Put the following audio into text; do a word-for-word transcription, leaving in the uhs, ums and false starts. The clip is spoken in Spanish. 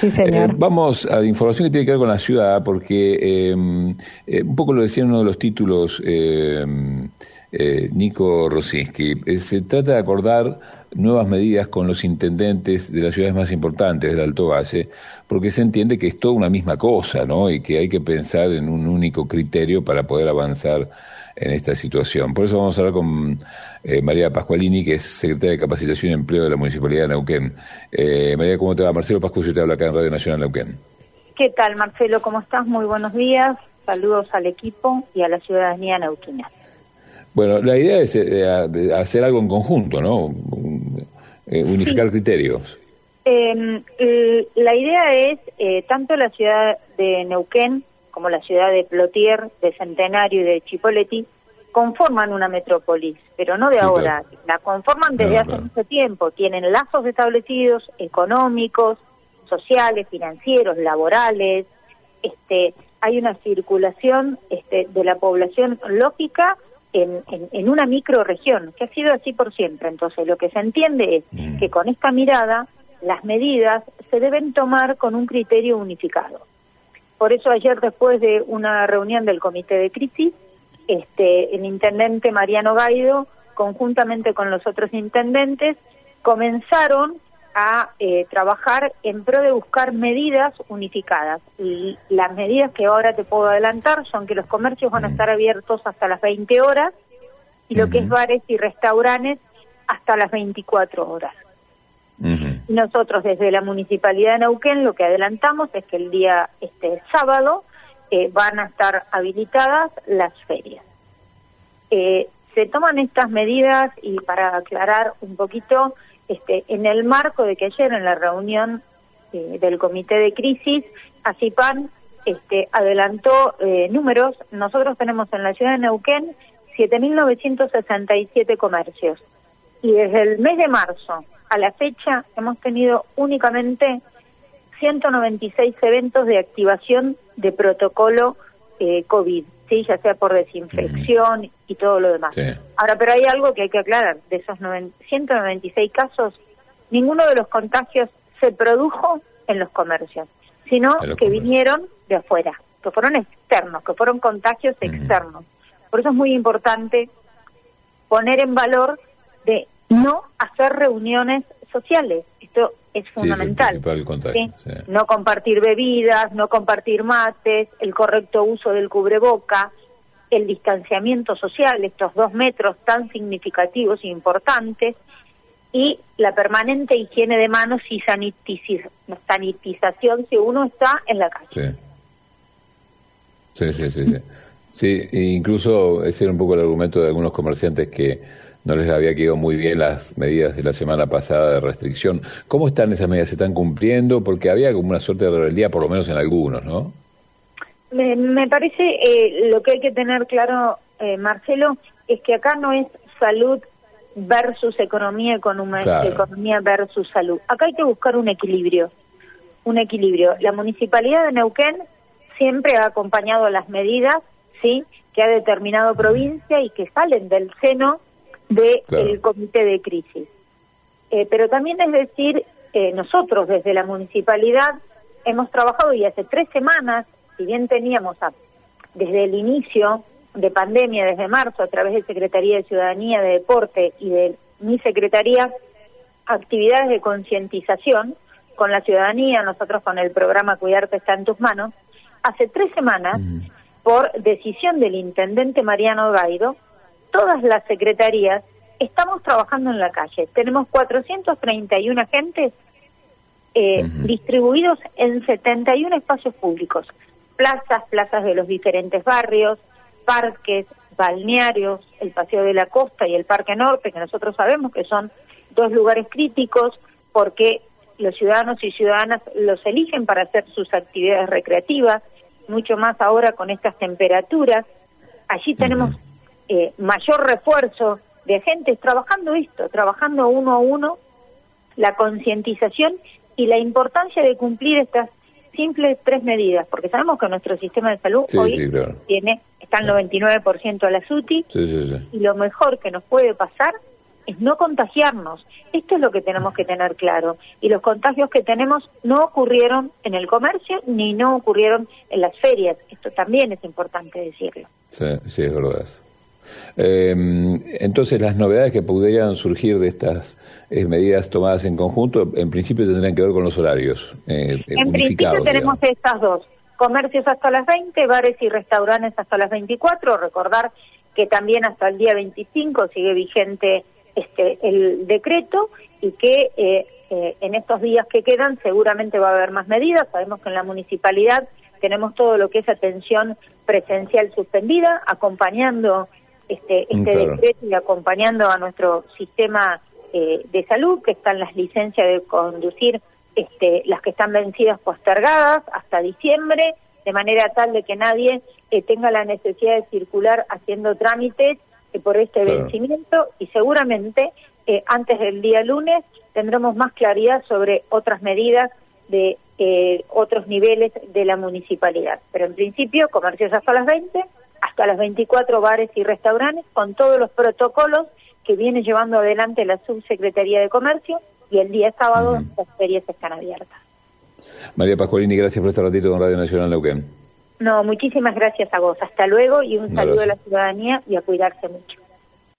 Sí, señor. Eh, vamos a la información que tiene que ver con la ciudad, porque eh, eh, un poco lo decía en uno de los títulos eh, eh, Nico Rosinski. Eh, se trata de acordar nuevas medidas con los intendentes de las ciudades más importantes del Alto Valle, porque se entiende que es toda una misma cosa, ¿no? Y que hay que pensar en un único criterio para poder avanzar en esta situación. Por eso vamos a hablar con eh, María Pascualini, que es secretaria de Capacitación y Empleo de la Municipalidad de Neuquén. Eh, María, ¿cómo te va? Marcelo Pascu, yo te hablo acá en Radio Nacional Neuquén. ¿Qué tal, Marcelo? ¿Cómo estás? Muy buenos días. Saludos al equipo y a la ciudadanía neuquina. Bueno, la idea es eh, hacer algo en conjunto, ¿no? Eh, unificar sí. criterios. Eh, la idea es, eh, tanto la ciudad de Neuquén como la ciudad de Plotier, de Centenario y de Chipoleti, conforman una metrópolis, pero no de sí, ahora, claro. La conforman desde no, hace claro. mucho tiempo, tienen lazos establecidos, económicos, sociales, financieros, laborales, este, hay una circulación este, de la población lógica en, en, en una microrregión, que ha sido así por siempre. Entonces lo que se entiende es mm. que con esta mirada las medidas se deben tomar con un criterio unificado. Por eso ayer, después de una reunión del Comité de Crisis, este, el intendente Mariano Gaido, conjuntamente con los otros intendentes, comenzaron a eh, trabajar en pro de buscar medidas unificadas. Y las medidas que ahora te puedo adelantar son que los comercios van a estar abiertos hasta las veinte horas y lo uh-huh. que es bares y restaurantes hasta las veinticuatro horas. Uh-huh. Nosotros desde la Municipalidad de Neuquén lo que adelantamos es que el día este sábado eh, van a estar habilitadas las ferias. Eh, se toman estas medidas, y para aclarar un poquito, este, en el marco de que ayer en la reunión eh, del Comité de Crisis, ACIPAN este, adelantó eh, números. Nosotros tenemos en la ciudad de Neuquén siete mil novecientos sesenta y siete comercios, y desde el mes de marzo a la fecha hemos tenido únicamente ciento noventa y seis eventos de activación de protocolo eh, COVID, ¿sí? Ya sea por desinfección mm. y todo lo demás. Sí. Ahora, pero hay algo que hay que aclarar: de esos ciento noventa y seis casos, ninguno de los contagios se produjo en los comercios, sino que comercios. vinieron de afuera, que fueron externos, que fueron contagios mm. externos. Por eso es muy importante poner en valor de no hacer reuniones sociales. Esto es fundamental. Sí, es contagio, ¿sí? Sí. No compartir bebidas, no compartir mates, el correcto uso del cubreboca, el distanciamiento social, estos dos metros tan significativos e importantes, y la permanente higiene de manos y sanitiz- sanitización si uno está en la calle. Sí, sí, sí, sí. Sí, sí, incluso ese era un poco el argumento de algunos comerciantes que no les había quedado muy bien las medidas de la semana pasada de restricción. ¿Cómo están esas medidas? ¿Se están cumpliendo? Porque había como una suerte de rebeldía, por lo menos en algunos, ¿no? Me, me parece, eh, lo que hay que tener claro, eh, Marcelo, es que acá no es salud versus economía, economía, claro. economía versus salud. Acá hay que buscar un equilibrio, un equilibrio. La Municipalidad de Neuquén siempre ha acompañado las medidas, ¿sí?, que ha determinado provincia y que salen del seno del claro. Comité de Crisis. Eh, pero también es decir, eh, nosotros desde la Municipalidad hemos trabajado, y hace tres semanas, si bien teníamos a, desde el inicio de pandemia, desde marzo, a través de Secretaría de Ciudadanía, de Deporte y de mi Secretaría, actividades de concientización con la ciudadanía, nosotros con el programa Cuidarte está en tus manos, hace tres semanas, mm. por decisión del intendente Mariano Gaido, todas las secretarías estamos trabajando en la calle. Tenemos cuatrocientos treinta y uno agentes eh, uh-huh. distribuidos en setenta y uno espacios públicos, plazas, plazas de los diferentes barrios, parques, balnearios, el Paseo de la Costa y el Parque Norte, que nosotros sabemos que son dos lugares críticos porque los ciudadanos y ciudadanas los eligen para hacer sus actividades recreativas, mucho más ahora con estas temperaturas. Allí tenemos uh-huh. Eh, mayor refuerzo de agentes trabajando esto, trabajando uno a uno, la concientización y la importancia de cumplir estas simples tres medidas, porque sabemos que nuestro sistema de salud sí, hoy sí, claro. tiene está al noventa y nueve por ciento a la S U T I, sí, sí, sí. y lo mejor que nos puede pasar es no contagiarnos. Esto es lo que tenemos que tener claro. Y los contagios que tenemos no ocurrieron en el comercio ni no ocurrieron en las ferias. Esto también es importante decirlo. Sí, sí, es verdad. Eh, entonces, las novedades que pudieran surgir de estas eh, medidas tomadas en conjunto, en principio tendrían que ver con los horarios. Eh, en principio tenemos digamos. estas dos. Comercios hasta las veinte, bares y restaurantes hasta las veinticuatro. Recordar que también hasta el día veinticinco sigue vigente este el decreto y que eh, eh, en estos días que quedan seguramente va a haber más medidas. Sabemos que en la municipalidad tenemos todo lo que es atención presencial suspendida, acompañando este, este claro. decreto y acompañando a nuestro sistema eh, de salud, que están las licencias de conducir, este, las que están vencidas postergadas hasta diciembre, de manera tal de que nadie eh, tenga la necesidad de circular haciendo trámites eh, por este claro. vencimiento, y seguramente eh, antes del día lunes tendremos más claridad sobre otras medidas de eh, otros niveles de la municipalidad. Pero en principio, comercios hasta las veinte, hasta las veinticuatro bares y restaurantes, con todos los protocolos que viene llevando adelante la Subsecretaría de Comercio, y el día sábado uh-huh. las ferias están abiertas. María Pascualini, gracias por este ratito con Radio Nacional Neuquén. No, muchísimas gracias a vos. Hasta luego y un, un saludo abrazo. a la ciudadanía y a cuidarse mucho.